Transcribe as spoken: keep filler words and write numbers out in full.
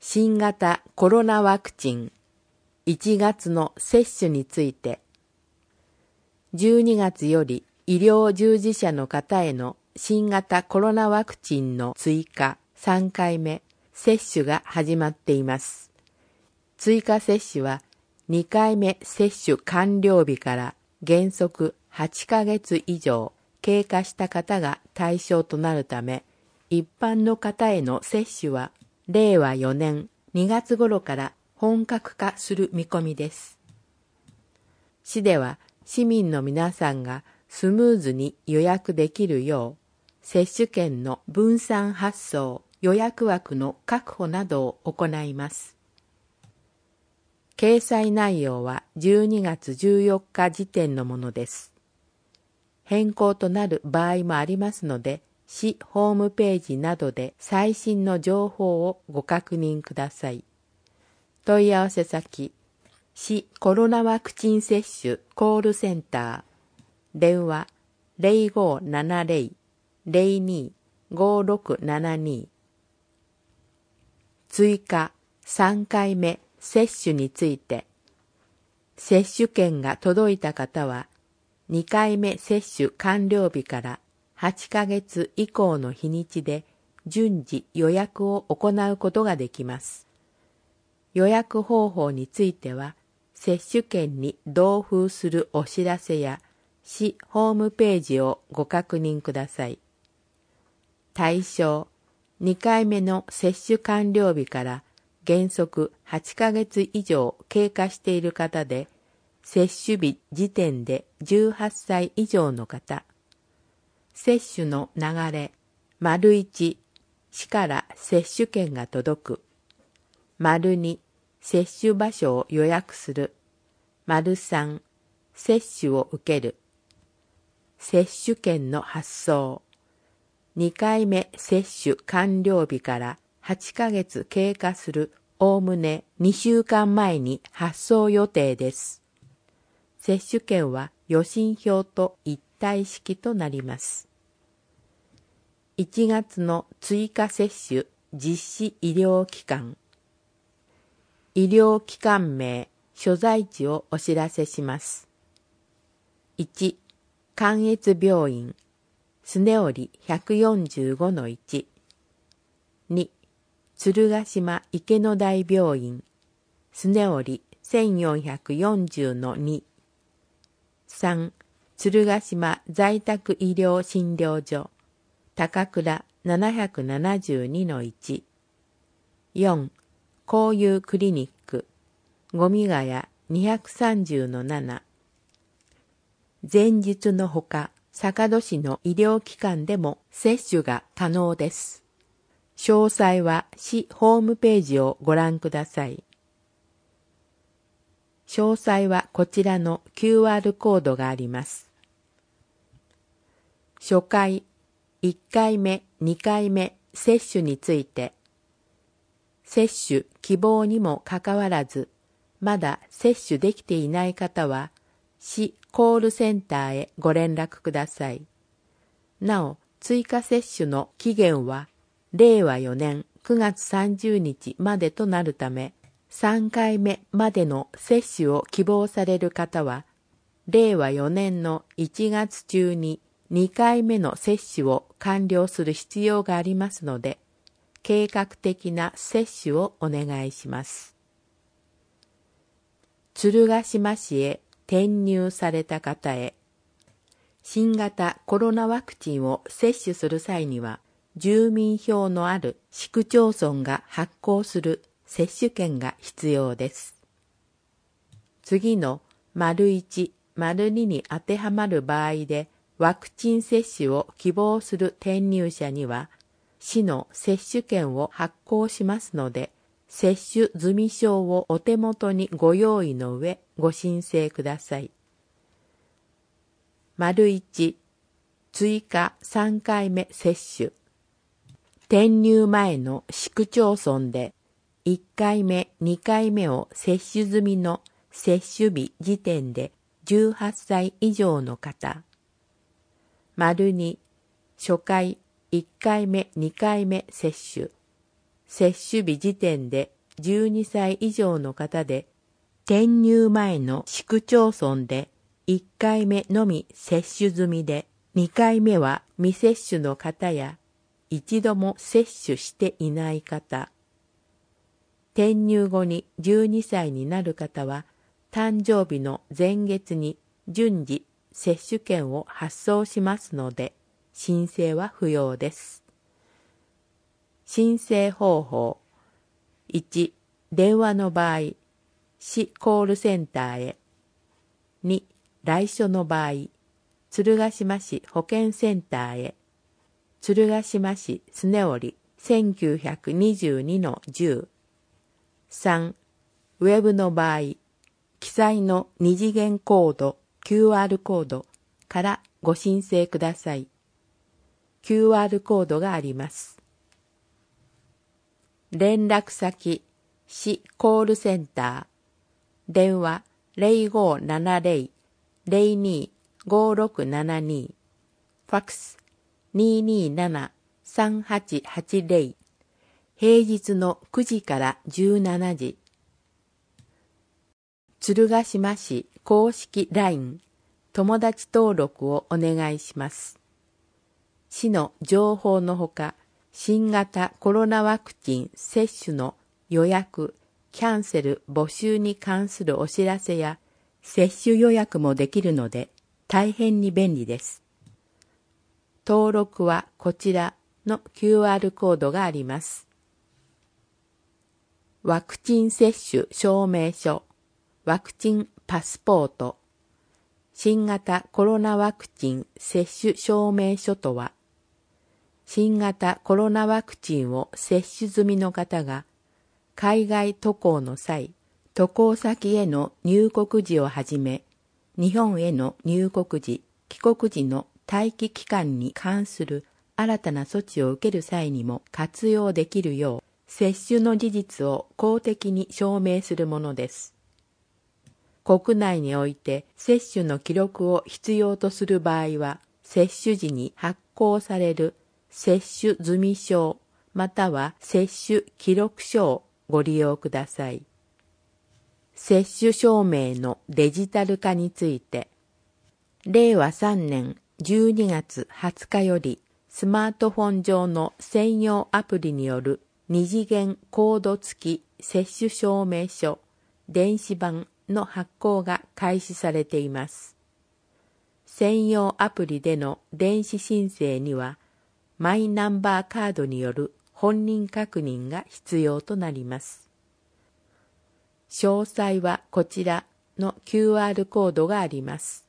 新型コロナワクチンいちがつの接種について、じゅうにがつより医療従事者の方への新型コロナワクチンの追加さんかいめ接種が始まっています。追加接種はにかいめ接種完了日から原則はちかげつ以上経過した方が対象となるため、一般の方への接種はれいわよねんにがつ頃から本格化する見込みです。市では市民の皆さんがスムーズに予約できるよう、接種券の分散発送、予約枠の確保などを行います。掲載内容はじゅうにがつじゅうよっか時点のものです。変更となる場合もありますので、市ホームページなどで最新の情報をご確認ください。問い合わせ先、市コロナワクチン接種コールセンター、電話 ゼロごーななゼロ ゼロにーごーろくななに。追加さんかいめ接種について、接種券が届いた方は、にかいめ接種完了日からはちかげつ以降の日にちで順次予約を行うことができます。予約方法については、接種券に同封するお知らせや市ホームページをご確認ください。対象、にかいめの接種完了日から原則はちかげつ以上経過している方で、接種日時点でじゅうはっさい以上の方、接種の流れ、丸いち、市から接種券が届く、丸に、接種場所を予約する、丸さん、接種を受ける、接種券の発送、にかいめ接種完了日からはちかげつ経過するおおむねにしゅうかんまえに発送予定です。接種券は予診票と一体式となります。いちがつの追加接種実施医療機関。医療機関名、所在地をお知らせします。いち、関越病院、スネオリ ひゃくよんじゅうごのいち。に、鶴ヶ島池の台病院、スネオリ せんよんひゃくよんじゅうのに。さん、鶴ヶ島在宅医療診療所、高倉 ななひゃくななじゅうにのいち。よん、交友クリニック、五味ヶ谷 にひゃくさんじゅうのなな。前日のほか、坂戸市の医療機関でも接種が可能です。詳細は市ホームページをご覧ください。詳細はこちらの キューアール コードがあります。初回、いっかいめ、にかいめ接種について、接種希望にもかかわらず、まだ接種できていない方は、市コールセンターへご連絡ください。なお、追加接種の期限は、れいわよねんくがつさんじゅうにちまでとなるため、さんかいめまでの接種を希望される方は、れいわよねんのいちがつ中ににかいめの接種を完了する必要がありますので、計画的な接種をお願いします。鶴ヶ島市へ転入された方へ、新型コロナワクチンを接種する際には、住民票のある市区町村が発行する接種券が必要です。次の丸いち、丸にに当てはまる場合でワクチン接種を希望する転入者には、市の接種券を発行しますので、接種済証をお手元にご用意の上ご申請ください。丸いち、追加さんかいめ接種。転入前の市区町村でいっかいめ、にかいめを接種済みの接種日時点でじゅうはっさい以上の方。丸に、初回いっかいめ、にかいめ接種。接種日時点でじゅうにさい以上の方で、転入前の市区町村でいっかいめのみ接種済みで、にかいめは未接種の方や、一度も接種していない方、転入後にじゅうにさいになる方は、誕生日の前月に順次接種券を発送しますので、申請は不要です。申請方法。いち、電話の場合、市コールセンターへ。に、来所の場合、鶴ヶ島市保健センターへ。鶴ヶ島市スネオリせんきゅうひゃくにじゅうにのじゅう。さん、ウェブの場合、記載の二次元コード キューアール コードからご申請ください。キューアール コードがあります。連絡先、市コールセンター。電話 ゼロごななゼロ ゼロに ごろくななに。ファックス にーにーなな さんはちはちゼロ。平日のくじからじゅうしちじ。鶴ヶ島市公式 ライン 友達登録をお願いします。市の情報のほか、新型コロナワクチン接種の予約、キャンセル募集に関するお知らせや接種予約もできるので大変に便利です。登録はこちらの キューアール コードがあります。ワクチン接種証明書、ワクチンパスポート、新型コロナワクチン接種証明書とは、新型コロナワクチンを接種済みの方が、海外渡航の際、渡航先への入国時をはじめ、日本への入国時、帰国時の待機期間に関する新たな措置を受ける際にも活用できるよう、接種の事実を公的に証明するものです。国内において接種の記録を必要とする場合は、接種時に発行される接種済証または接種記録書をご利用ください。接種証明のデジタル化について、れいわさんねんじゅうにがつはつかよりスマートフォン上の専用アプリによる二次元コード付き接種証明書電子版の発行が開始されています。専用アプリでの電子申請には、マイナンバーカードによる本人確認が必要となります。詳細はこちらの キューアール コードがあります。